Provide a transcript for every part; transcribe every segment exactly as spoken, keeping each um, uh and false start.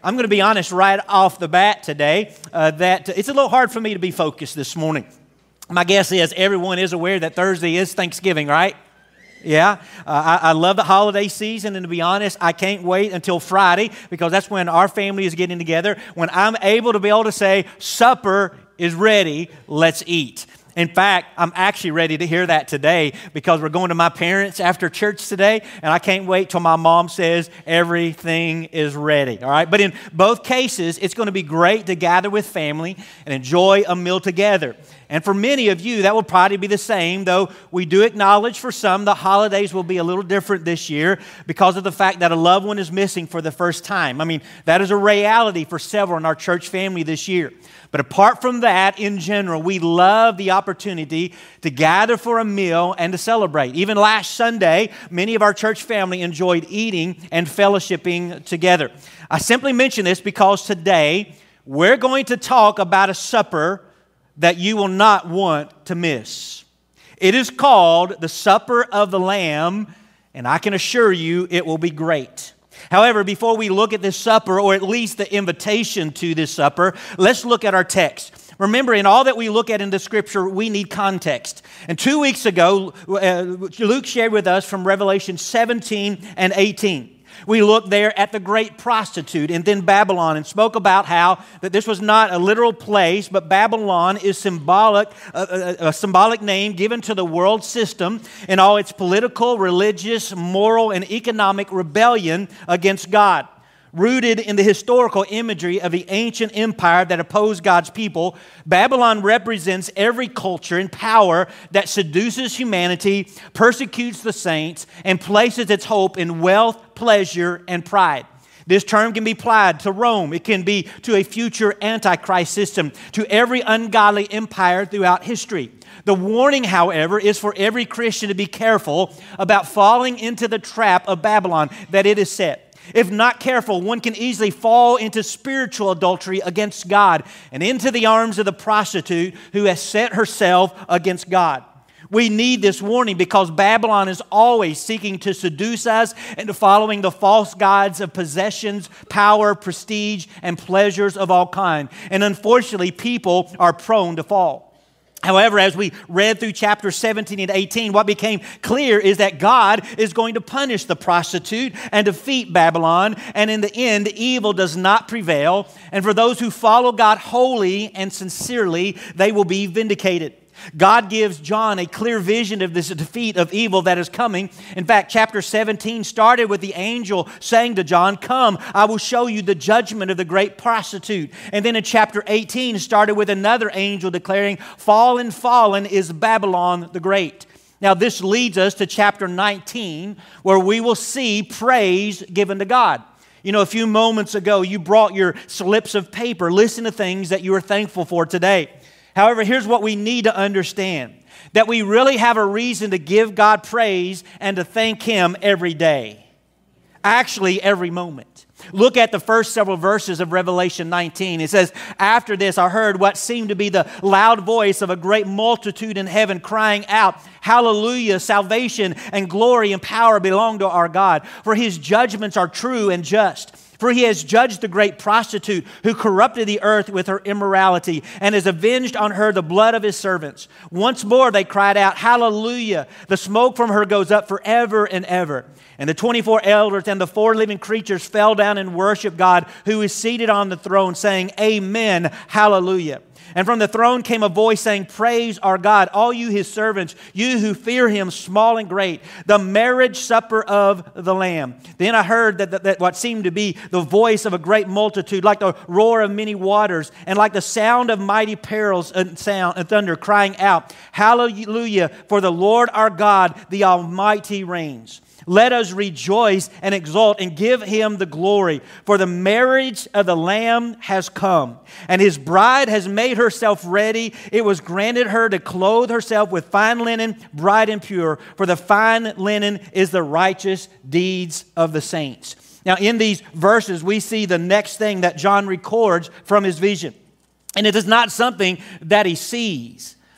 I'm going to be honest right off the bat today uh, that it's a little hard for me to be focused this morning. My guess is everyone is aware that Thursday is Thanksgiving, right? Yeah, uh, I, I love the holiday season, and to be honest, I can't wait until Friday because that's when our family is getting together, when I'm able to be able to say, supper is ready, let's eat. In fact, I'm actually ready to hear that today because we're going to my parents after church today, and I can't wait till my mom says everything is ready, all right? But in both cases, it's going to be great to gather with family and enjoy a meal together. And for many of you, that will probably be the same, though we do acknowledge for some the holidays will be a little different this year because of the fact that a loved one is missing for the first time. I mean, that is a reality for several in our church family this year. But apart from that, in general, we love the opportunity to gather for a meal and to celebrate. Even last Sunday, many of our church family enjoyed eating and fellowshipping together. I simply mention this because today we're going to talk about a supper that you will not want to miss. It is called the Supper of the Lamb, and I can assure you it will be great. However, before we look at this supper, or at least the invitation to this supper, let's look at our text. Remember, in all that we look at in the Scripture, we need context. And two weeks ago, uh, Luke shared with us from Revelation seventeen and eighteen. We looked there at the great prostitute and then Babylon and spoke about how that this was not a literal place, but Babylon is symbolic, a, a, a symbolic name given to the world system in all its political, religious, moral, and economic rebellion against God. Rooted in the historical imagery of the ancient empire that opposed God's people, Babylon represents every culture and power that seduces humanity, persecutes the saints, and places its hope in wealth, pleasure, and pride. This term can be applied to Rome. It can be to a future Antichrist system, to every ungodly empire throughout history. The warning, however, is for every Christian to be careful about falling into the trap of Babylon that it is set. If not careful, one can easily fall into spiritual adultery against God and into the arms of the prostitute who has set herself against God. We need this warning because Babylon is always seeking to seduce us into following the false gods of possessions, power, prestige, and pleasures of all kind. And unfortunately, people are prone to fall. However, as we read through chapters seventeen and eighteen, what became clear is that God is going to punish the prostitute and defeat Babylon, and in the end, evil does not prevail. And for those who follow God wholly and sincerely, they will be vindicated. God gives John a clear vision of this defeat of evil that is coming. In fact, chapter seventeen started with the angel saying to John, "Come, I will show you the judgment of the great prostitute." And then in chapter eighteen started with another angel declaring, "Fallen, fallen is Babylon the Great." Now this leads us to chapter nineteen, where we will see praise given to God. You know, a few moments ago, you brought your slips of paper. Listen to things that you are thankful for today. However, here's what we need to understand, that we really have a reason to give God praise and to thank Him every day. Actually, every moment. Look at the first several verses of Revelation nineteen. It says, "After this I heard what seemed to be the loud voice of a great multitude in heaven crying out, 'Hallelujah, salvation and glory and power belong to our God, for His judgments are true and just. For He has judged the great prostitute who corrupted the earth with her immorality and has avenged on her the blood of His servants.' Once more they cried out, 'Hallelujah! The smoke from her goes up forever and ever.' And the twenty-four elders and the four living creatures fell down and worshiped God who is seated on the throne, saying, 'Amen, hallelujah.' And from the throne came a voice saying, 'Praise our God, all you His servants, you who fear Him, small and great, the marriage supper of the Lamb.' Then I heard that, that, that what seemed to be the voice of a great multitude, like the roar of many waters, and like the sound of mighty perils and sound and thunder, crying out, 'Hallelujah, for the Lord our God, the Almighty reigns. Let us rejoice and exult and give Him the glory. For the marriage of the Lamb has come, and His bride has made herself ready. It was granted her to clothe herself with fine linen, bright and pure. For the fine linen is the righteous deeds of the saints." Now, in these verses, we see the next thing that John records from his vision. And it is not something that he sees,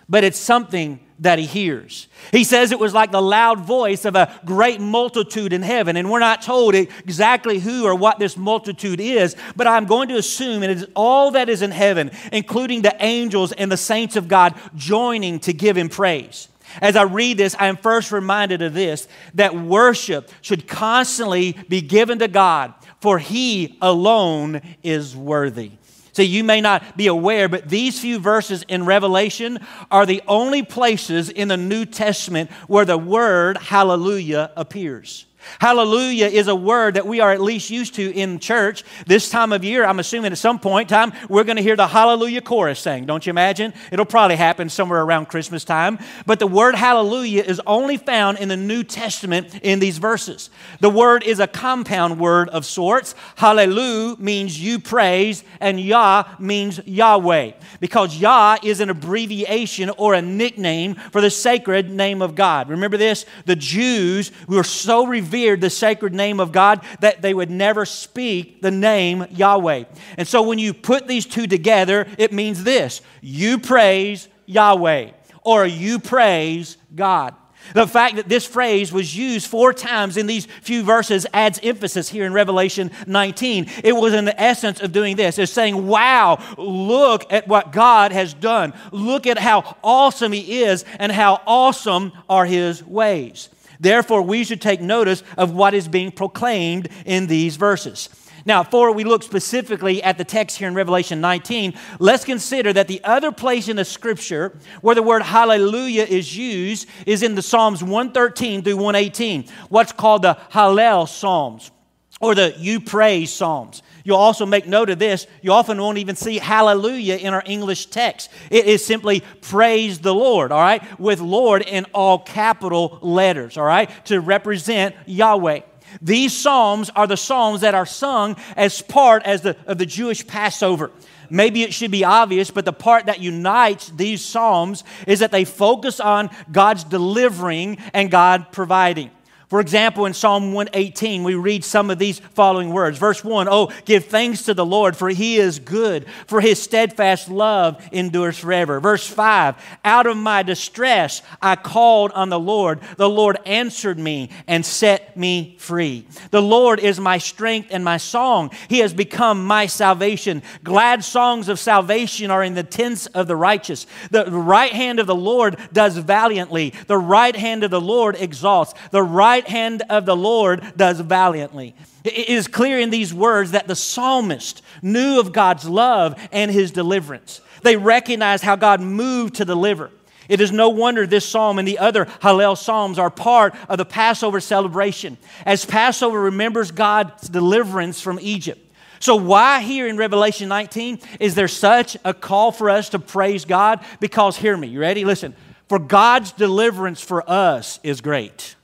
but it's something that he hears. He says it was like the loud voice of a great multitude in heaven, and we're not told exactly who or what this multitude is, but I'm going to assume it is all that is in heaven, including the angels and the saints of God joining to give him praise. As I read this, I am first reminded of this, that worship should constantly be given to God, for he alone is worthy. So you may not be aware, but these few verses in Revelation are the only places in the New Testament where the word hallelujah appears. Hallelujah is a word that we are at least used to in church. This time of year, I'm assuming at some point in time, we're going to hear the hallelujah chorus sang. Don't you imagine? It'll probably happen somewhere around Christmas time. But the word hallelujah is only found in the New Testament in these verses. The word is a compound word of sorts. Hallelujah means you praise, and Yah means Yahweh, because Yah is an abbreviation or a nickname for the sacred name of God. Remember this? The Jews were so revered the sacred name of God that they would never speak the name Yahweh. And so when you put these two together, it means this: you praise Yahweh, or you praise God. The fact that this phrase was used four times in these few verses adds emphasis here in Revelation nineteen. It was in the essence of doing this. It's saying, wow, look at what God has done. Look at how awesome He is and how awesome are His ways. Therefore, we should take notice of what is being proclaimed in these verses. Now, before we look specifically at the text here in Revelation nineteen, let's consider that the other place in the Scripture where the word hallelujah is used is in the Psalms one thirteen through one eighteen, what's called the Hallel Psalms, or the You Praise Psalms. You'll also make note of this. You often won't even see hallelujah in our English text. It is simply praise the Lord, all right, with Lord in all capital letters, all right, to represent Yahweh. These psalms are the psalms that are sung as part as the, of the Jewish Passover. Maybe it should be obvious, but the part that unites these psalms is that they focus on God's delivering and God providing. For example, in Psalm one eighteen, we read some of these following words. Verse one, oh, give thanks to the Lord, for He is good, for His steadfast love endures forever. Verse five, out of my distress I called on the Lord. The Lord answered me and set me free. The Lord is my strength and my song. He has become my salvation. Glad songs of salvation are in the tents of the righteous. The right hand of the Lord does valiantly. The right hand of the Lord exalts. The right hand of the Lord does valiantly. It is clear in these words that the psalmist knew of God's love and His deliverance. They recognized how God moved to deliver. It is no wonder this psalm and the other Hallel Psalms are part of the Passover celebration, as Passover remembers God's deliverance from Egypt. So why here in Revelation nineteen is there such a call for us to praise God? Because, hear me, you ready? Listen, for God's deliverance for us is great.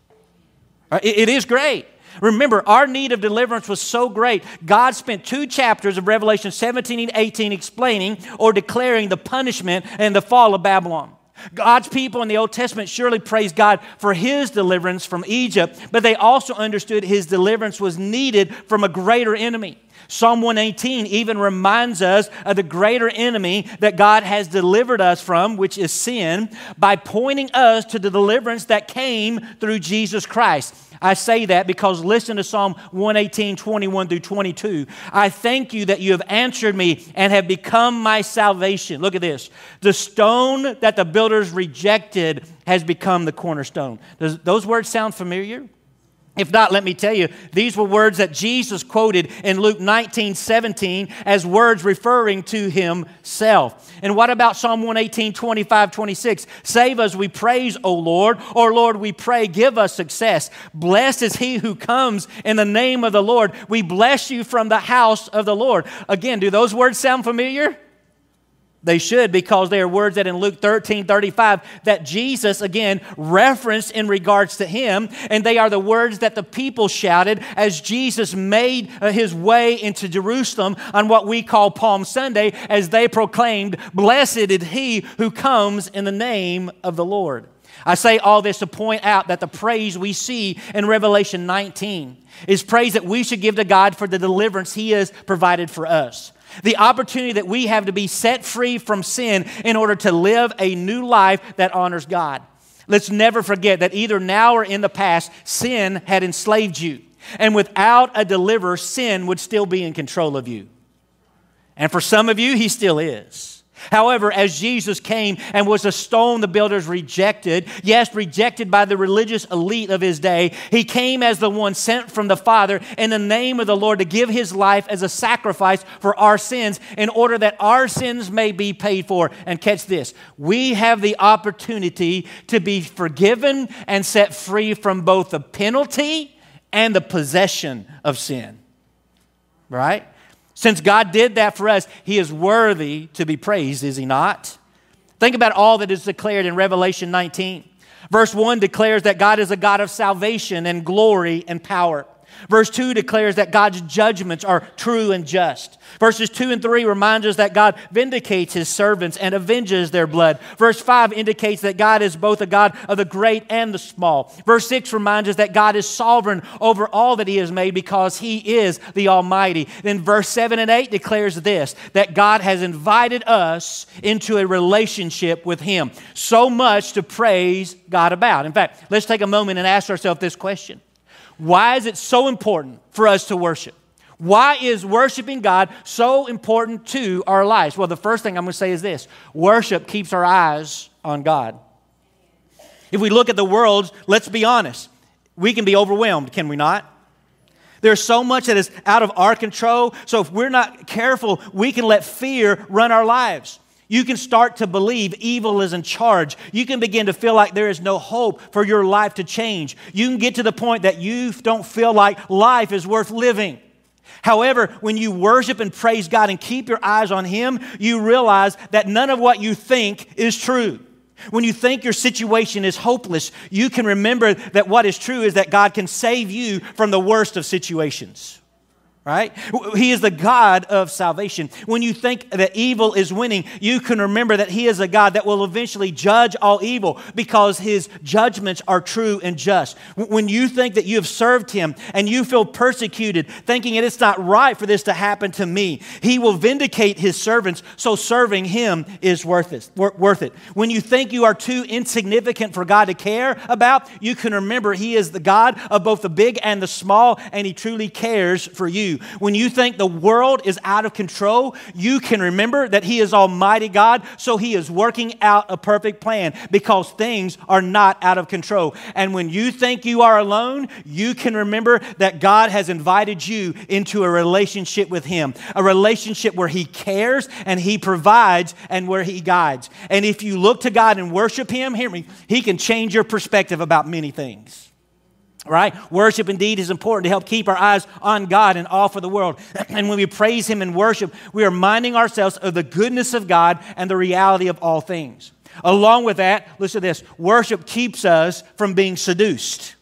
It is great. Remember, our need of deliverance was so great, God spent two chapters of Revelation seventeen and eighteen explaining or declaring the punishment and the fall of Babylon. God's people in the Old Testament surely praised God for His deliverance from Egypt, but they also understood His deliverance was needed from a greater enemy. Psalm one eighteen even reminds us of the greater enemy that God has delivered us from, which is sin, by pointing us to the deliverance that came through Jesus Christ. I say that because listen to Psalm one eighteen, twenty-one through twenty-two. I thank you that you have answered me and have become my salvation. Look at this. The stone that the builders rejected has become the cornerstone. Does those words sound familiar? If not, let me tell you, these were words that Jesus quoted in Luke nineteen, seventeen as words referring to Himself. And what about Psalm one eighteen, twenty-five, twenty-six? Save us, we praise, O Lord. Or Lord, we pray, give us success. Blessed is he who comes in the name of the Lord. We bless you from the house of the Lord. Again, do those words sound familiar? They should, because they are words that in Luke thirteen thirty-five that Jesus, again, referenced in regards to Him. And they are the words that the people shouted as Jesus made His way into Jerusalem on what we call Palm Sunday, as they proclaimed, blessed is he who comes in the name of the Lord. I say all this to point out that the praise we see in Revelation nineteen is praise that we should give to God for the deliverance He has provided for us. The opportunity that we have to be set free from sin in order to live a new life that honors God. Let's never forget that either now or in the past, sin had enslaved you. And without a deliverer, sin would still be in control of you. And for some of you, he still is. However, as Jesus came and was a stone the builders rejected, yes, rejected by the religious elite of his day, he came as the one sent from the Father in the name of the Lord to give his life as a sacrifice for our sins in order that our sins may be paid for. And catch this, we have the opportunity to be forgiven and set free from both the penalty and the possession of sin. Right? Since God did that for us, he is worthy to be praised, is he not? Think about all that is declared in Revelation nineteen. Verse one declares that God is a God of salvation and glory and power. Verse two declares that God's judgments are true and just. Verses two and three remind us that God vindicates his servants and avenges their blood. Verse five indicates that God is both a God of the great and the small. Verse six reminds us that God is sovereign over all that he has made because he is the Almighty. Then verse seven and eight declares this, that God has invited us into a relationship with him. So much to praise God about. In fact, let's take a moment and ask ourselves this question. Why is it so important for us to worship? Why is worshiping God so important to our lives? Well, the first thing I'm going to say is this. Worship keeps our eyes on God. If we look at the world, let's be honest. We can be overwhelmed, can we not? There's so much that is out of our control. So if we're not careful, we can let fear run our lives. You can start to believe evil is in charge. You can begin to feel like there is no hope for your life to change. You can get to the point that you don't feel like life is worth living. However, when you worship and praise God and keep your eyes on him, you realize that none of what you think is true. When you think your situation is hopeless, you can remember that what is true is that God can save you from the worst of situations. Right? He is the God of salvation. When you think that evil is winning, you can remember that he is a God that will eventually judge all evil because his judgments are true and just. When you think that you have served him and you feel persecuted, thinking that it's not right for this to happen to me, he will vindicate his servants, so serving him is worth it. Worth it. When you think you are too insignificant for God to care about, you can remember he is the God of both the big and the small, and he truly cares for you. When you think the world is out of control, you can remember that he is Almighty God, so he is working out a perfect plan because things are not out of control. And when you think you are alone, you can remember that God has invited you into a relationship with him, a relationship where he cares and he provides and where he guides. And if you look to God and worship him, hear me, he can change your perspective about many things. Right? Worship indeed is important to help keep our eyes on God and off of the world. And when we praise him and worship, we are reminding ourselves of the goodness of God and the reality of all things. Along with that, listen to this, worship keeps us from being seduced.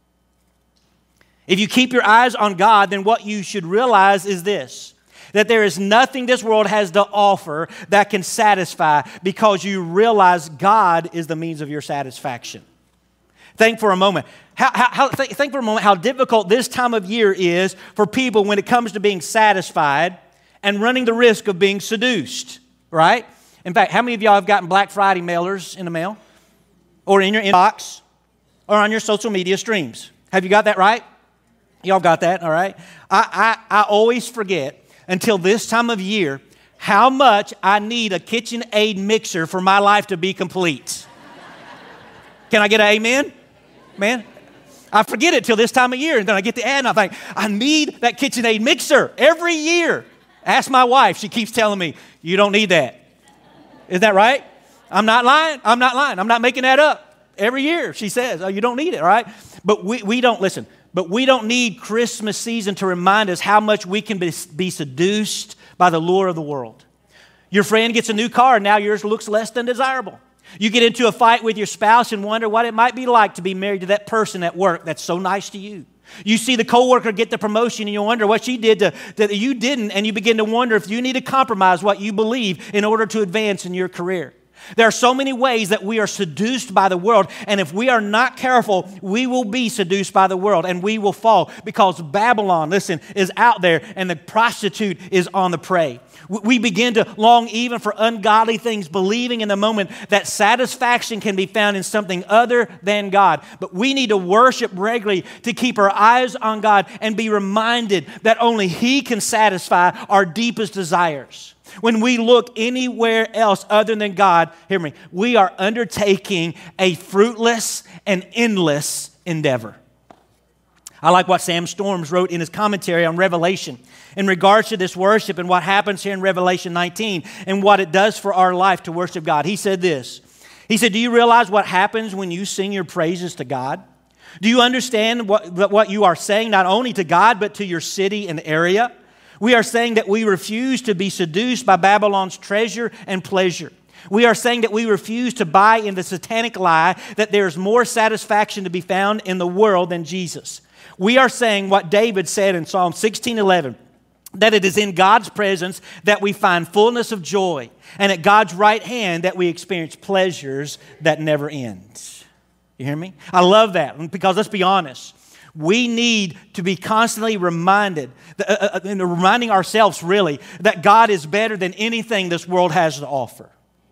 If you keep your eyes on God, then what you should realize is this, that there is nothing this world has to offer that can satisfy because you realize God is the means of your satisfaction. Think for a moment. How, how, how, think, think for a moment how difficult this time of year is for people when it comes to being satisfied and running the risk of being seduced, right? In fact, how many of y'all have gotten Black Friday mailers in the mail or in your inbox or on your social media streams? Have you got that right? Y'all got that, all right? I, I, I always forget until this time of year how much I need a KitchenAid mixer for my life to be complete. Can I get an amen? Man, I forget it till this time of year, and then I get the ad, and I think, I need that KitchenAid mixer every year. Ask my wife. She keeps telling me, you don't need that. Is that right? I'm not lying. I'm not lying. I'm not making that up. Every year she says, oh, you don't need it, all right? But we, we don't, listen, but we don't need Christmas season to remind us how much we can be, be seduced by the lure of the world. Your friend gets a new car, and now yours looks less than desirable. You get into a fight with your spouse and wonder what it might be like to be married to that person at work that's so nice to you. You see the coworker get the promotion and you wonder what she did to, that you didn't, and you begin to wonder if you need to compromise what you believe in order to advance in your career. There are so many ways that we are seduced by the world, and if we are not careful, we will be seduced by the world, and we will fall because Babylon, listen, is out there, and the prostitute is on the prey. We begin to long even for ungodly things, believing in the moment that satisfaction can be found in something other than God. But we need to worship regularly to keep our eyes on God and be reminded that only He can satisfy our deepest desires. When we look anywhere else other than God, hear me, we are undertaking a fruitless and endless endeavor. I like what Sam Storms wrote in his commentary on Revelation in regards to this worship and what happens here in Revelation nineteen and what it does for our life to worship God. He said this. He said, do you realize what happens when you sing your praises to God? Do you understand what, what you are saying not only to God but to your city and area? We are saying that we refuse to be seduced by Babylon's treasure and pleasure. We are saying that we refuse to buy in the satanic lie that there is more satisfaction to be found in the world than Jesus. We are saying what David said in Psalm sixteen eleven, that it is in God's presence that we find fullness of joy, and at God's right hand that we experience pleasures that never end. You hear me? I love that because let's be honest. We need to be constantly reminded, uh, uh, reminding ourselves really, that God is better than anything this world has to offer.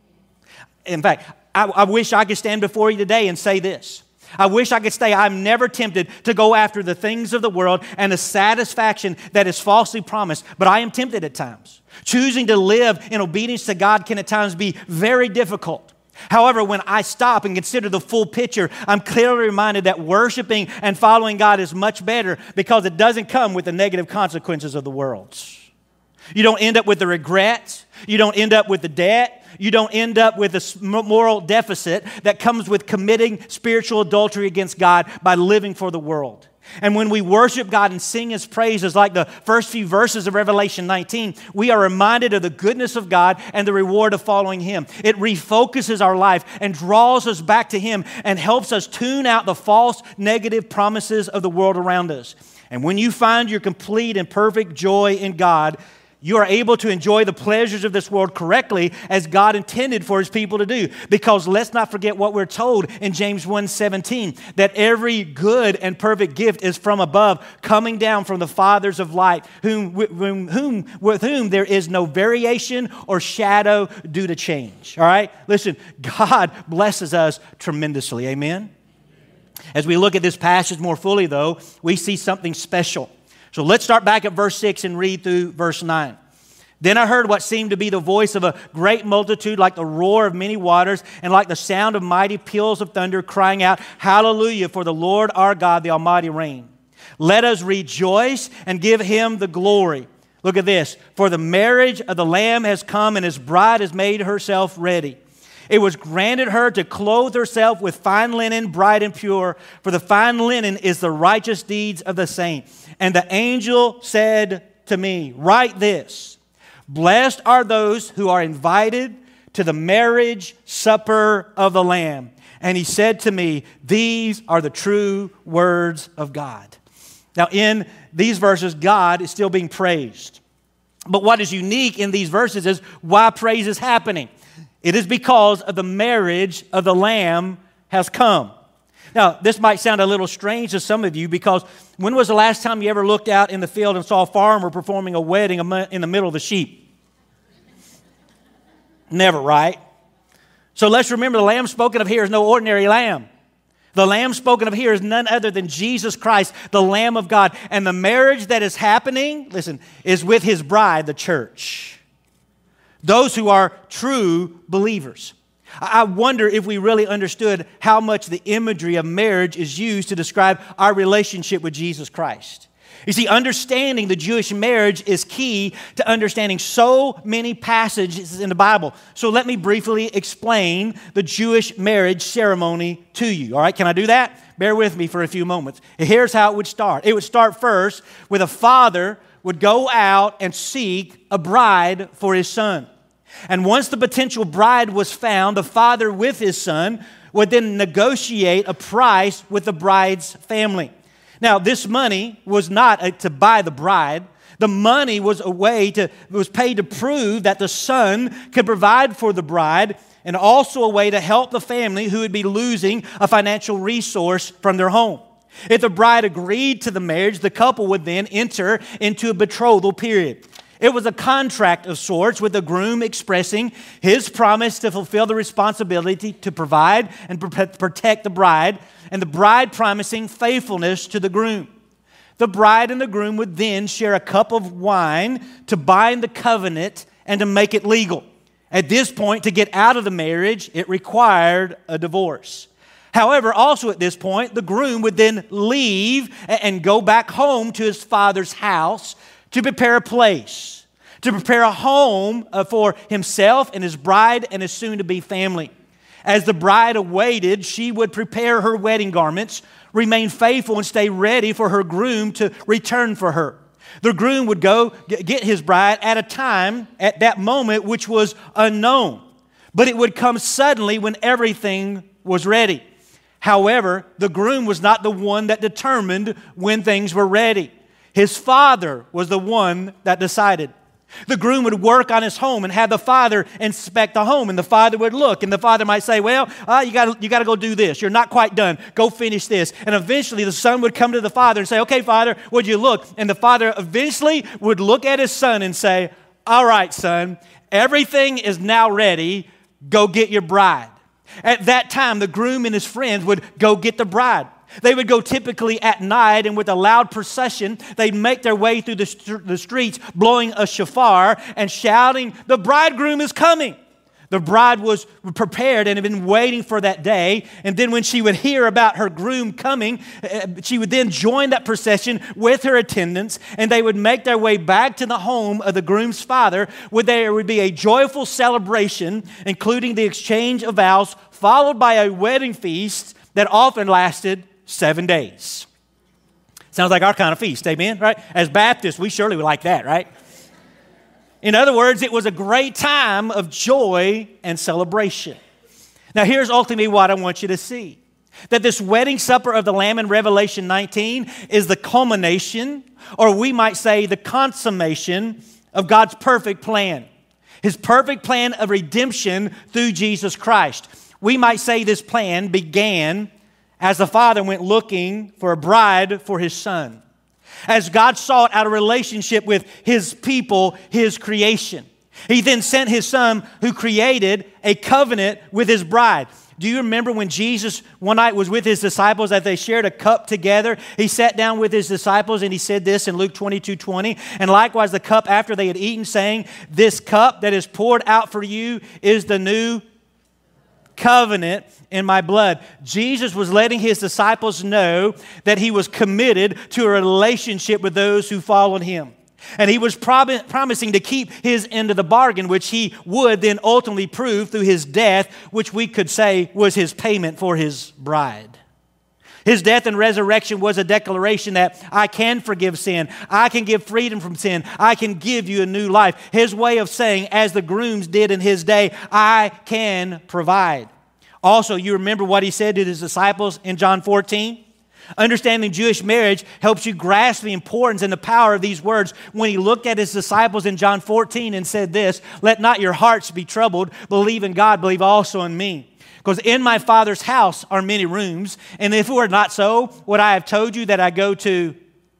In fact, I, I wish I could stand before you today and say this. I wish I could say I'm never tempted to go after the things of the world and the satisfaction that is falsely promised, but I am tempted at times. Choosing to live in obedience to God can at times be very difficult. However, when I stop and consider the full picture, I'm clearly reminded that worshiping and following God is much better because it doesn't come with the negative consequences of the world. You don't end up with the regret. You don't end up with the debt. You don't end up with a moral deficit that comes with committing spiritual adultery against God by living for the world. And when we worship God and sing His praises like the first few verses of Revelation nineteen, we are reminded of the goodness of God and the reward of following Him. It refocuses our life and draws us back to Him and helps us tune out the false negative promises of the world around us. And when you find your complete and perfect joy in God, you are able to enjoy the pleasures of this world correctly as God intended for His people to do. Because let's not forget what we're told in James one seventeen, that every good and perfect gift is from above, coming down from the fathers of light, whom, whom, whom, with whom there is no variation or shadow due to change. All right? Listen, God blesses us tremendously. Amen? As we look at this passage more fully, though, we see something special. So let's start back at verse six and read through verse nine. Then I heard what seemed to be the voice of a great multitude, like the roar of many waters, and like the sound of mighty peals of thunder, crying out, Hallelujah, for the Lord our God, the Almighty reign. Let us rejoice and give Him the glory. Look at this. For the marriage of the Lamb has come, and His bride has made herself ready. It was granted her to clothe herself with fine linen, bright and pure, for the fine linen is the righteous deeds of the saints. And the angel said to me, write this, blessed are those who are invited to the marriage supper of the Lamb. And he said to me, these are the true words of God. Now in these verses, God is still being praised. But what is unique in these verses is why praise is happening. It is because of the marriage of the Lamb has come. Now, this might sound a little strange to some of you because when was the last time you ever looked out in the field and saw a farmer performing a wedding in the middle of the sheep? Never, right? So let's remember the lamb spoken of here is no ordinary lamb. The lamb spoken of here is none other than Jesus Christ, the Lamb of God. And the marriage that is happening, listen, is with His bride, the church. Those who are true believers. I wonder if we really understood how much the imagery of marriage is used to describe our relationship with Jesus Christ. You see, understanding the Jewish marriage is key to understanding so many passages in the Bible. So let me briefly explain the Jewish marriage ceremony to you. All right, can I do that? Bear with me for a few moments. Here's how it would start. It would start first with a father would go out and seek a bride for his son. And once the potential bride was found, the father with his son would then negotiate a price with the bride's family. Now, this money was not to buy the bride. The money was a way to, was paid to prove that the son could provide for the bride and also a way to help the family who would be losing a financial resource from their home. If the bride agreed to the marriage, the couple would then enter into a betrothal period. It was a contract of sorts, with the groom expressing his promise to fulfill the responsibility to provide and protect the bride, and the bride promising faithfulness to the groom. The bride and the groom would then share a cup of wine to bind the covenant and to make it legal. At this point, to get out of the marriage, it required a divorce. However, also at this point, the groom would then leave and go back home to his father's house to prepare a place, to prepare a home for himself and his bride and his soon-to-be family. As the bride awaited, she would prepare her wedding garments, remain faithful, and stay ready for her groom to return for her. The groom would go get his bride at a time, at that moment, which was unknown. But it would come suddenly when everything was ready. However, the groom was not the one that determined when things were ready. His father was the one that decided. The groom would work on his home and have the father inspect the home, and the father would look, and the father might say, well, uh, you got you got to go do this. You're not quite done. Go finish this. And eventually the son would come to the father and say, okay, father, would you look? And the father eventually would look at his son and say, all right, son, everything is now ready. Go get your bride. At that time, the groom and his friends would go get the bride. They would go typically at night, and with a loud procession, they'd make their way through the, st- the streets, blowing a shofar and shouting, the bridegroom is coming. The bride was prepared and had been waiting for that day. And then when she would hear about her groom coming, she would then join that procession with her attendants, and they would make their way back to the home of the groom's father, where there would be a joyful celebration, including the exchange of vows, followed by a wedding feast that often lasted seven days. Sounds like our kind of feast, amen, right? As Baptists, we surely would like that, right? In other words, it was a great time of joy and celebration. Now, here's ultimately what I want you to see. That this wedding supper of the Lamb in Revelation nineteen is the culmination, or we might say the consummation, of God's perfect plan. His perfect plan of redemption through Jesus Christ. We might say this plan began as the Father went looking for a bride for His Son. As God sought out a relationship with His people, His creation. He then sent His Son, who created a covenant with His bride. Do you remember when Jesus one night was with His disciples as they shared a cup together? He sat down with His disciples and He said this in Luke twenty-two twenty. And likewise the cup after they had eaten, saying, this cup that is poured out for you is the new covenant in my blood. Jesus was letting His disciples know that He was committed to a relationship with those who followed Him. And He was prob- promising to keep His end of the bargain, which He would then ultimately prove through His death, which we could say was His payment for His bride. His death and resurrection was a declaration that I can forgive sin. I can give freedom from sin. I can give you a new life. His way of saying, as the grooms did in His day, I can provide. Also, you remember what He said to His disciples in John fourteen? Understanding Jewish marriage helps you grasp the importance and the power of these words when He looked at His disciples in John fourteen and said this, let not your hearts be troubled. Believe in God, believe also in me. Because in my Father's house are many rooms, and if it were not so, would I have told you that I go to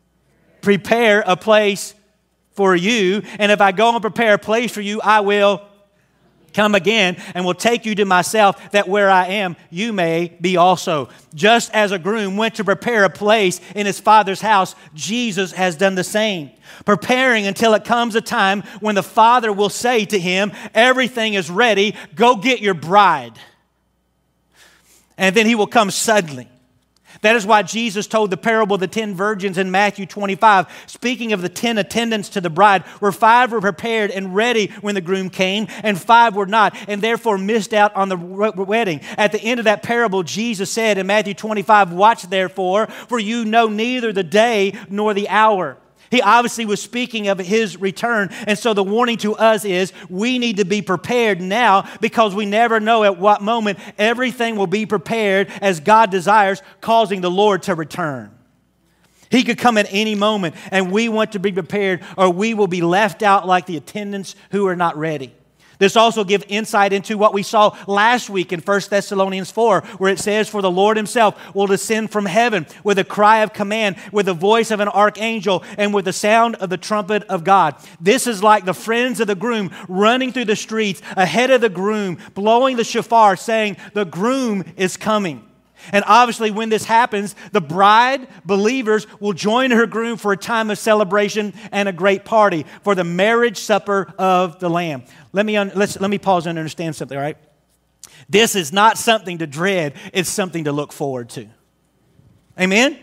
prepare a place for you? And if I go and prepare a place for you, I will come again and will take you to myself, that where I am, you may be also. Just as a groom went to prepare a place in his Father's house, Jesus has done the same. Preparing until it comes a time when the Father will say to him, everything is ready, go get your bride. And then He will come suddenly. That is why Jesus told the parable of the ten virgins in Matthew twenty-five, speaking of the ten attendants to the bride, where five were prepared and ready when the groom came, and five were not, and therefore missed out on the wedding. At the end of that parable, Jesus said in Matthew twenty-five, watch therefore, for you know neither the day nor the hour. He obviously was speaking of His return. And so the warning to us is we need to be prepared now, because we never know at what moment everything will be prepared as God desires, causing the Lord to return. He could come at any moment, and we want to be prepared, or we will be left out like the attendants who are not ready. This also gives insight into what we saw last week in First Thessalonians four, where it says, "For the Lord himself will descend from heaven with a cry of command, with the voice of an archangel, and with the sound of the trumpet of God." This is like the friends of the groom running through the streets ahead of the groom, blowing the shofar, saying, "The groom is coming." And obviously, when this happens, the bride, believers, will join her groom for a time of celebration and a great party for the marriage supper of the Lamb. Let me, un- let's, let me pause and understand something, all right? This is not something to dread. It's something to look forward to. Amen?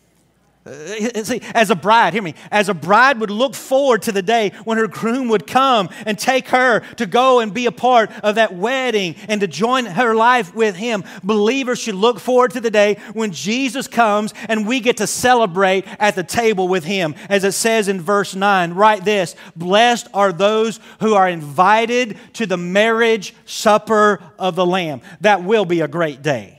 Uh, see, as a bride, hear me, as a bride would look forward to the day when her groom would come and take her to go and be a part of that wedding and to join her life with him. Believers should look forward to the day when Jesus comes and we get to celebrate at the table with him. As it says in verse nine, write this: "Blessed are those who are invited to the marriage supper of the Lamb." That will be a great day.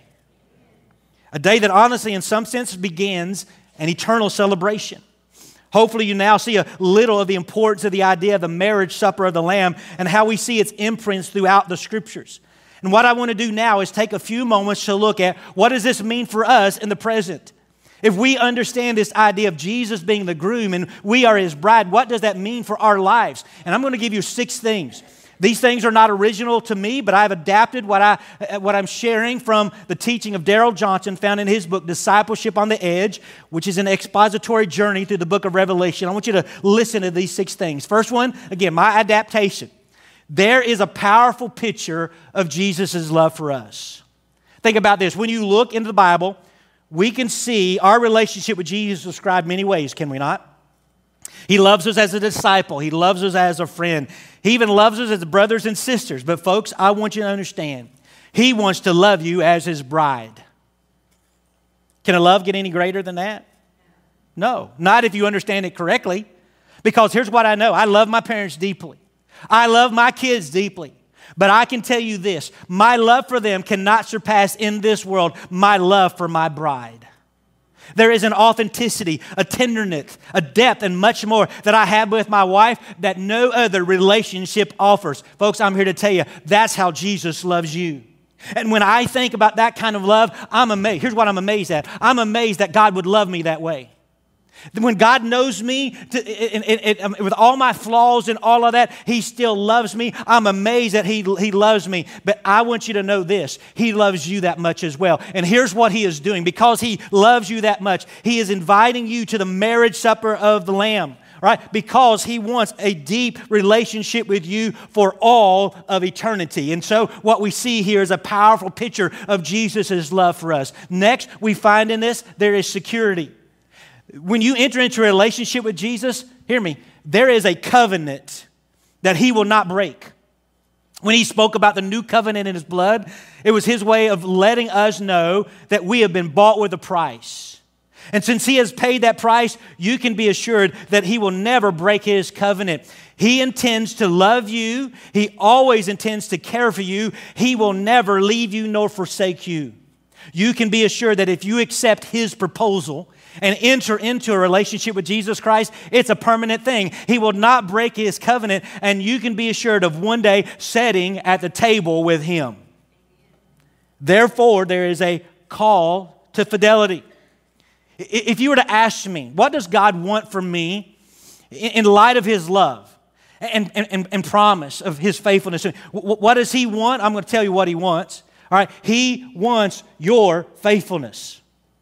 A day that honestly, in some sense, begins an eternal celebration. Hopefully you now see a little of the importance of the idea of the marriage supper of the Lamb and how we see its imprints throughout the Scriptures. And what I want to do now is take a few moments to look at what does this mean for us in the present. If we understand this idea of Jesus being the groom and we are his bride, what does that mean for our lives? And I'm going to give you six things. These things are not original to me, but I've adapted what, I, what I'm sharing from the teaching of Darrell Johnson found in his book, Discipleship on the Edge, which is an expository journey through the book of Revelation. I want you to listen to these six things. First one, again, my adaptation. There is a powerful picture of Jesus' love for us. Think about this. When you look into the Bible, we can see our relationship with Jesus described many ways, can we not? He loves us as a disciple. He loves us as a friend. He even loves us as brothers and sisters. But folks, I want you to understand, he wants to love you as his bride. Can a love get any greater than that? No, not if you understand it correctly. Because here's what I know. I love my parents deeply. I love my kids deeply. But I can tell you this, my love for them cannot surpass in this world my love for my bride. There is an authenticity, a tenderness, a depth, and much more that I have with my wife that no other relationship offers. Folks, I'm here to tell you, that's how Jesus loves you. And when I think about that kind of love, I'm amazed. Here's what I'm amazed at. I'm amazed that God would love me that way. When God knows me to, it, it, it, with all my flaws and all of that, he still loves me. I'm amazed that he, he loves me. But I want you to know this. He loves you that much as well. And here's what he is doing. Because he loves you that much, he is inviting you to the marriage supper of the Lamb. Right? Because he wants a deep relationship with you for all of eternity. And so what we see here is a powerful picture of Jesus' love for us. Next, we find in this, there is security. When you enter into a relationship with Jesus, hear me, there is a covenant that he will not break. When he spoke about the new covenant in his blood, it was his way of letting us know that we have been bought with a price. And since he has paid that price, you can be assured that he will never break his covenant. He intends to love you. He always intends to care for you. He will never leave you nor forsake you. You can be assured that if you accept his proposal and enter into a relationship with Jesus Christ, it's a permanent thing. He will not break his covenant, and you can be assured of one day sitting at the table with him. Therefore, there is a call to fidelity. If you were to ask me, what does God want from me in light of his love and, and, and promise of his faithfulness? What does he want? I'm going to tell you what he wants. All right, he wants your faithfulness.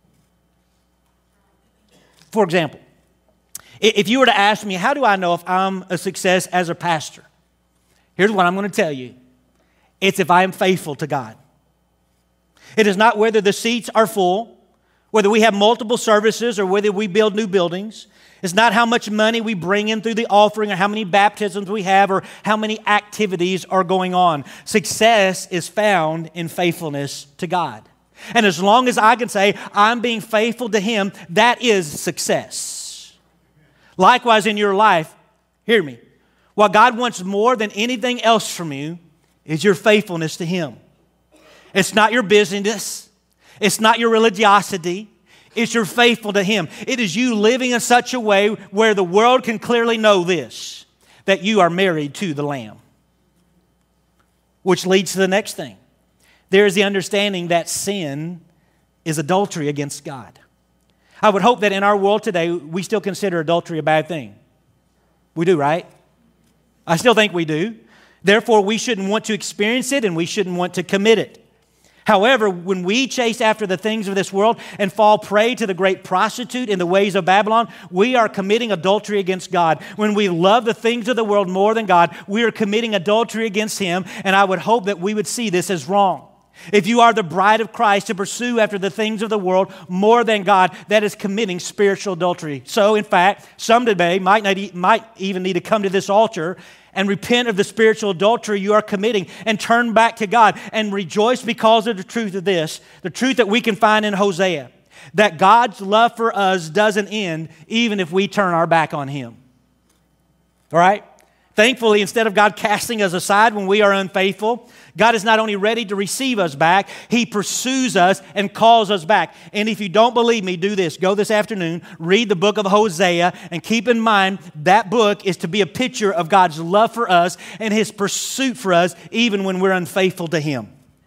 For example, if you were to ask me, how do I know if I'm a success as a pastor? Here's what I'm going to tell you. It's if I am faithful to God. It is not whether the seats are full, whether we have multiple services, or whether we build new buildings. It's not how much money we bring in through the offering, or how many baptisms we have, or how many activities are going on. Success is found in faithfulness to God. And as long as I can say, I'm being faithful to him, that is success. Likewise in your life, hear me, what God wants more than anything else from you is your faithfulness to him. It's not your busyness. It's not your religiosity. It's your faithful to him. It is you living in such a way where the world can clearly know this, that you are married to the Lamb. which leads to the next thing. There is the understanding that sin is adultery against God. I would hope that in our world today, we still consider adultery a bad thing. We do, right? I still think we do. Therefore, we shouldn't want to experience it and we shouldn't want to commit it. However, when we chase after the things of this world and fall prey to the great prostitute in the ways of Babylon, we are committing adultery against God. When we love the things of the world more than God, we are committing adultery against Him, and I would hope that we would see this as wrong. If you are the bride of Christ to pursue after the things of the world more than God, that is committing spiritual adultery. So, in fact, some today might, not e- might even need to come to this altar and repent of the spiritual adultery you are committing and turn back to God and rejoice because of the truth of this, the truth that we can find in Hosea, that God's love for us doesn't end even if we turn our back on Him. All right? Thankfully, instead of God casting us aside when we are unfaithful, God is not only ready to receive us back, He pursues us and calls us back. And if you don't believe me, do this. Go this afternoon, read the book of Hosea, and keep in mind that book is to be a picture of God's love for us and His pursuit for us even when we're unfaithful to Him.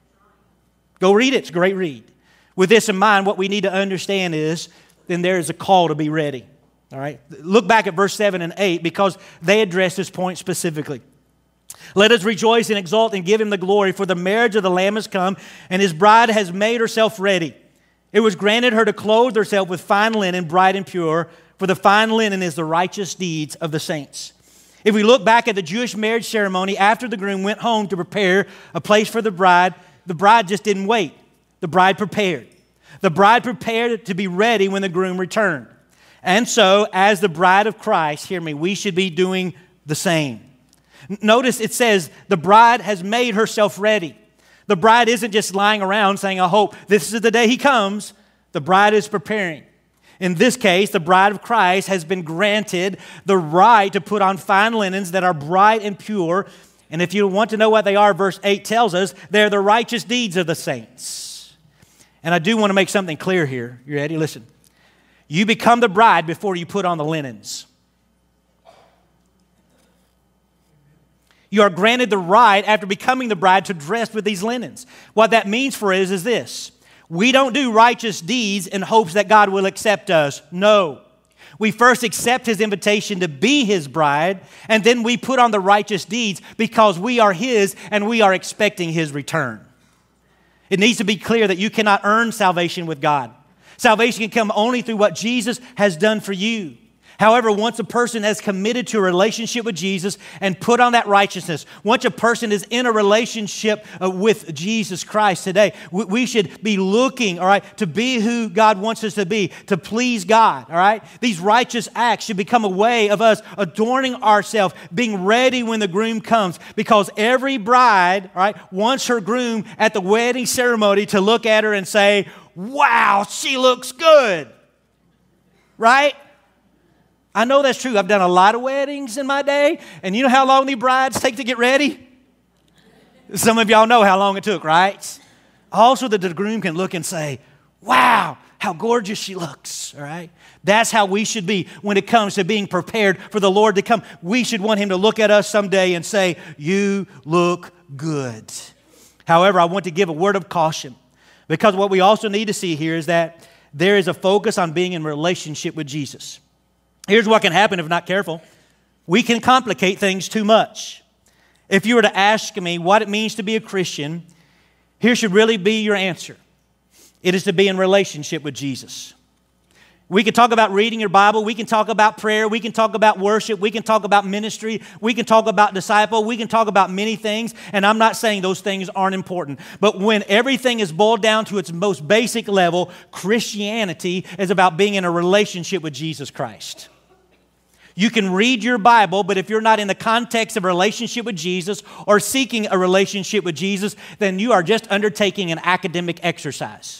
Go read it. It's a great read. With this in mind, what we need to understand is then there is a call to be ready. All right, look back at verse seven and eight because they address this point specifically. Let us rejoice and exult and give Him the glory, for the marriage of the Lamb has come, and His bride has made herself ready. It was granted her to clothe herself with fine linen, bright and pure, for the fine linen is the righteous deeds of the saints. If we look back at the Jewish marriage ceremony, after the groom went home to prepare a place for the bride, the bride just didn't wait. The bride prepared. The bride prepared to be ready when the groom returned. And so, as the bride of Christ, hear me, we should be doing the same. Notice it says the bride has made herself ready. The bride isn't just lying around saying, I hope this is the day He comes. The bride is preparing. In this case, the bride of Christ has been granted the right to put on fine linens that are bright and pure. And if you want to know what they are, verse eight tells us they're the righteous deeds of the saints. And I do want to make something clear here. You ready? Listen. You become the bride before you put on the linens. You are granted the right after becoming the bride to dress with these linens. What that means for us is this. We don't do righteous deeds in hopes that God will accept us. No. We first accept His invitation to be His bride, and then we put on the righteous deeds because we are His and we are expecting His return. It needs to be clear that you cannot earn salvation with God. Salvation can come only through what Jesus has done for you. However, once a person has committed to a relationship with Jesus and put on that righteousness, once a person is in a relationship uh, with Jesus Christ today, we, we should be looking, all right, to be who God wants us to be, to please God, all right? These righteous acts should become a way of us adorning ourselves, being ready when the groom comes, because every bride, all right, wants her groom at the wedding ceremony to look at her and say, wow, she looks good, right? I know that's true. I've done a lot of weddings in my day, and you know how long the brides take to get ready? Some of y'all know how long it took, right? Also, that the groom can look and say, wow, how gorgeous she looks, all right? That's how we should be when it comes to being prepared for the Lord to come. We should want Him to look at us someday and say, you look good. However, I want to give a word of caution, because what we also need to see here is that there is a focus on being in relationship with Jesus. Here's what can happen if we're not careful. We can complicate things too much. If you were to ask me what it means to be a Christian, here should really be your answer. It is to be in relationship with Jesus. We can talk about reading your Bible. We can talk about prayer. We can talk about worship. We can talk about ministry. We can talk about disciple. We can talk about many things. And I'm not saying those things aren't important. But when everything is boiled down to its most basic level, Christianity is about being in a relationship with Jesus Christ. You can read your Bible, but if you're not in the context of a relationship with Jesus or seeking a relationship with Jesus, then you are just undertaking an academic exercise.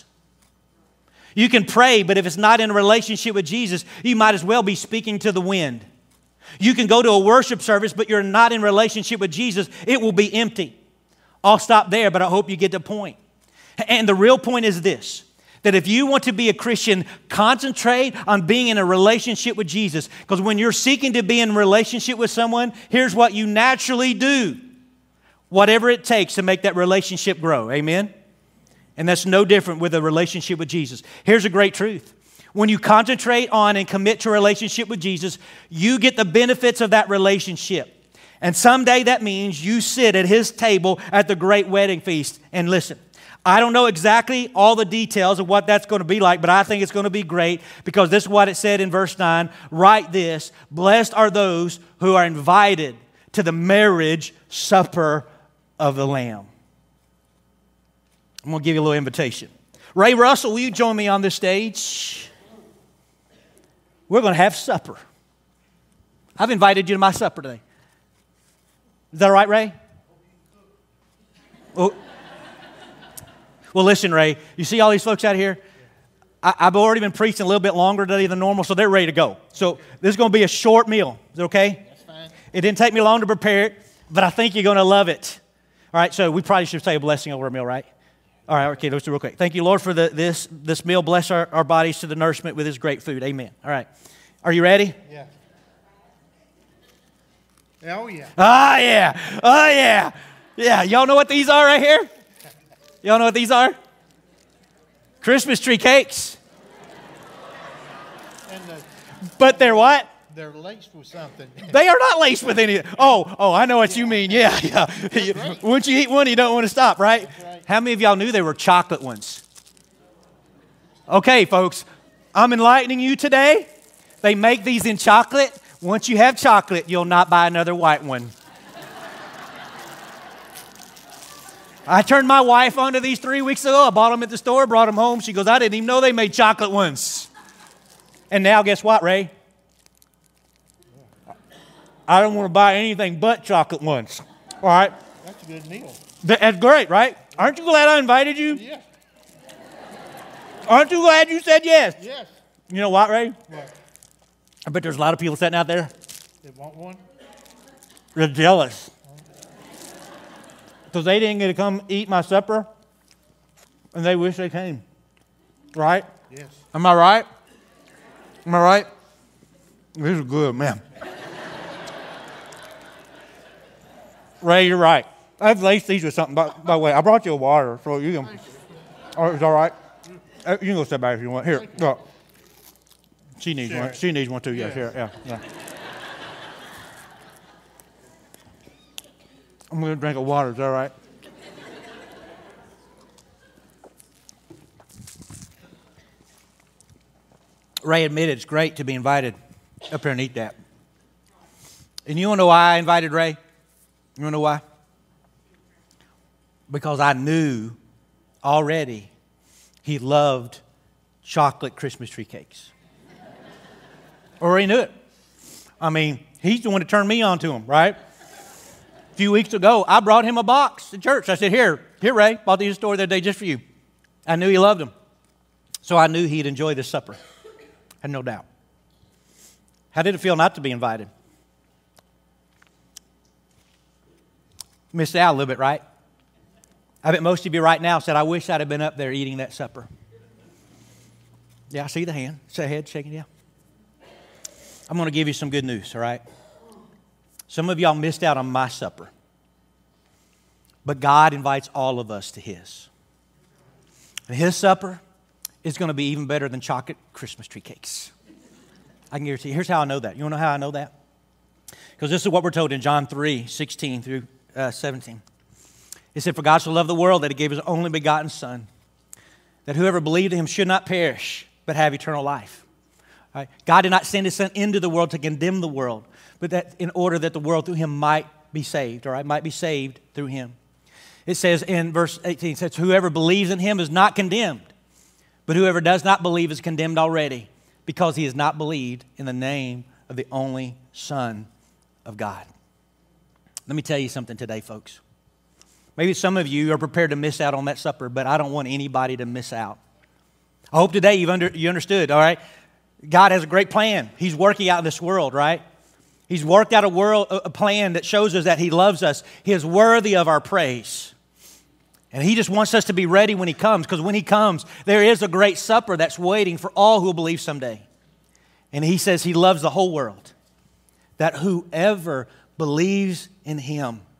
You can pray, but if it's not in a relationship with Jesus, you might as well be speaking to the wind. You can go to a worship service, but you're not in relationship with Jesus, it will be empty. I'll stop there, but I hope you get the point. And the real point is this, that if you want to be a Christian, concentrate on being in a relationship with Jesus. Because when you're seeking to be in a relationship with someone, here's what you naturally do. whatever it takes to make that relationship grow. Amen? And that's no different with a relationship with Jesus. Here's a great truth. When you concentrate on and commit to a relationship with Jesus, you get the benefits of that relationship. And someday that means you sit at His table at the great wedding feast. And listen, I don't know exactly all the details of what that's going to be like, but I think it's going to be great because this is what it said in verse nine. Write this, blessed are those who are invited to the marriage supper of the Lamb. I'm going to give you a little invitation. Ray Russell, will you join me on this stage? We're going to have supper. I've invited you to my supper today. Is that all right, Ray? Oh. Well, listen, Ray, you see all these folks out here? I, I've already been preaching a little bit longer today than normal, so they're ready to go. So this is going to be a short meal. Is it okay? That's fine. It didn't take me long to prepare it, but I think you're going to love it. All right, so we probably should say a blessing over a meal, right? All right, okay, let's do it real quick. Thank you, Lord, for the, this, this meal. Bless our, our bodies to the nourishment with His great food. Amen. All right. Are you ready? Yeah. Oh, yeah. Ah, yeah. Oh, yeah. Yeah, y'all know what these are right here? Y'all know what these are? Christmas tree cakes. And the, But they're what? they're laced with something. They are not laced with any. Oh, oh, I know what you mean. Yeah, yeah. Once you eat one, you don't want to stop, right? right. How many of y'all knew they were chocolate ones? Okay, folks, I'm enlightening you today. They make these in chocolate. Once you have chocolate, you'll not buy another white one. I turned my wife onto these three weeks ago. I bought them at the store, brought them home. She goes, I didn't even know they made chocolate ones. And now, guess what, Ray? I don't want to buy anything but chocolate ones. All right? That's a good meal. That's great, right? Aren't you glad I invited you? Yes. Aren't you glad you said yes? Yes. You know what, Ray? What? I bet there's a lot of people sitting out there. They want one? They're jealous. Because they didn't get to come eat my supper, and they wish they came. Right? Yes. Am I right? Am I right? This is good, man. Ray, you're right. I've laced these with something. By, by the way, I brought you a water, so you can. Oh, it's all right. Uh, You can go step back if you want. Here, go. She needs Sure. one. She needs one too. Yes, Yes. here, yeah, yeah. I'm going to drink a water. Is that all right? Ray admitted it's great to be invited up here and eat that. And you want to know why I invited Ray? You want to know why? Because I knew already he loved chocolate Christmas tree cakes. Already knew it. I mean, he's the one that turned me on to them, right? A few weeks ago, I brought him a box to church. I said, here, here, Ray, bought these at the store the other day just for you. I knew he loved them. So I knew he'd enjoy this supper. Had no doubt. How did it feel not to be invited? Missed out a little bit, right? I bet most of you right now said, I wish I'd have been up there eating that supper. Yeah, I see the hand. It's a head shaking, yeah. I'm going to give you some good news, all right? Some of y'all missed out on my supper. But God invites all of us to His. And His supper is going to be even better than chocolate Christmas tree cakes. I can guarantee you. Here's how I know that. You want to know how I know that? Because this is what we're told in John three, sixteen through uh, seventeen. It said, for God so loved the world that He gave His only begotten Son, that whoever believed in Him should not perish, but have eternal life. Right? God did not send His Son into the world to condemn the world, but that in order that the world through Him might be saved, all right, might be saved through Him. It says in verse eighteen, it says, whoever believes in Him is not condemned, but whoever does not believe is condemned already, because he has not believed in the name of the only Son of God. Let me tell you something today, folks. Maybe some of you are prepared to miss out on that supper, but I don't want anybody to miss out. I hope today you've under, you understood, all right? God has a great plan. He's working out in this world, right? He's worked out a, world, a plan that shows us that He loves us. He is worthy of our praise. And He just wants us to be ready when He comes, because when He comes, there is a great supper that's waiting for all who will believe someday. And He says He loves the whole world, that whoever believes in Him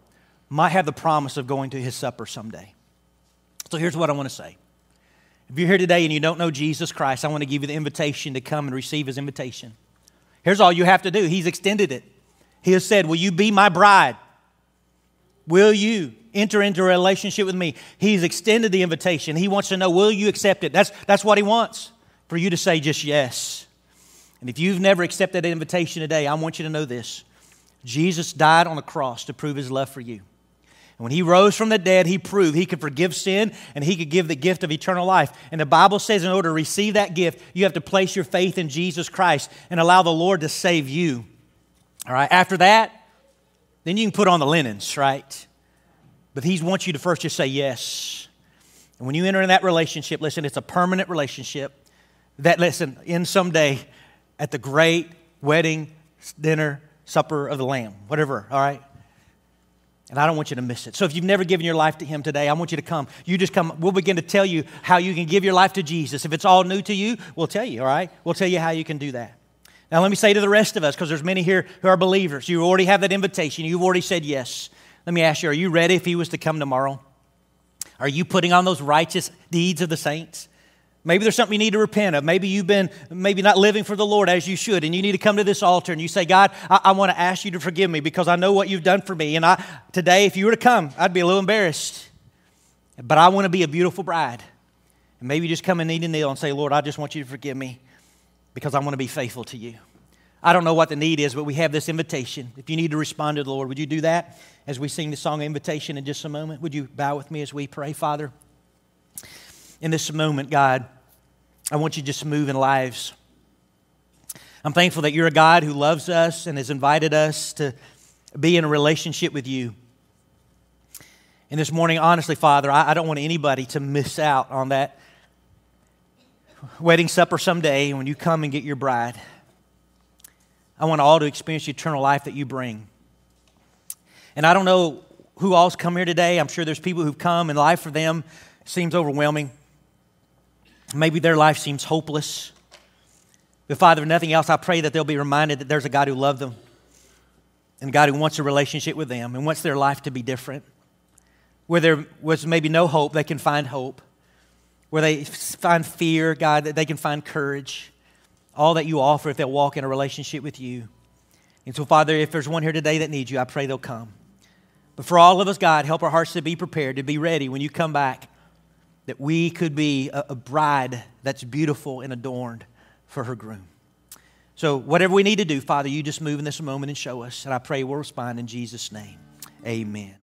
might have the promise of going to his supper someday. So here's what I want to say. If you're here today and you don't know Jesus Christ, I want to give you the invitation to come and receive his invitation. Here's all you have to do. He's extended it. He has said, will you be my bride? Will you enter into a relationship with me? He's extended the invitation. He wants to know, will you accept it? That's, that's what he wants, for you to say just yes. And if you've never accepted that invitation today, I want you to know this. Jesus died on the cross to prove his love for you. And when he rose from the dead, he proved he could forgive sin and he could give the gift of eternal life. And the Bible says in order to receive that gift, you have to place your faith in Jesus Christ and allow the Lord to save you. All right, after that, then you can put on the linens, right? But he wants you to first just say yes. And when you enter in that relationship, listen, it's a permanent relationship that, listen, ends someday at the great wedding, dinner, supper of the Lamb, whatever, all right? And I don't want you to miss it. So if you've never given your life to him today, I want you to come. You just come. We'll begin to tell you how you can give your life to Jesus. If it's all new to you, we'll tell you, all right? We'll tell you how you can do that. Now let me say to the rest of us, because there's many here who are believers. You already have that invitation. You've already said yes. Let me ask you, are you ready if he was to come tomorrow? Are you putting on those righteous deeds of the saints? Maybe there's something you need to repent of. Maybe you've been maybe not living for the Lord as you should, and you need to come to this altar and you say, God, I, I want to ask you to forgive me because I know what you've done for me. And I today, if you were to come, I'd be a little embarrassed. But I want to be a beautiful bride. And maybe you just come and kneel and kneel and say, Lord, I just want you to forgive me because I want to be faithful to you. I don't know what the need is, but we have this invitation. If you need to respond to the Lord, would you do that as we sing the song Invitation in just a moment? Would you bow with me as we pray? Father, in this moment, God, I want you just to move in lives. I'm thankful that you're a God who loves us and has invited us to be in a relationship with you. And this morning, honestly, Father, I, I don't want anybody to miss out on that wedding supper someday when you come and get your bride. I want all to experience the eternal life that you bring. And I don't know who all's come here today. I'm sure there's people who've come and life for them seems overwhelming. Maybe their life seems hopeless. But Father, if nothing else, I pray that they'll be reminded that there's a God who loved them and a God who wants a relationship with them and wants their life to be different. Where there was maybe no hope, they can find hope. Where they find fear, God, that they can find courage. All that you offer if they'll walk in a relationship with you. And so, Father, if there's one here today that needs you, I pray they'll come. But for all of us, God, help our hearts to be prepared, to be ready when you come back, that we could be a, a bride that's beautiful and adorned for her groom. So whatever we need to do, Father, you just move in this moment and show us. And I pray we'll respond in Jesus' name. Amen.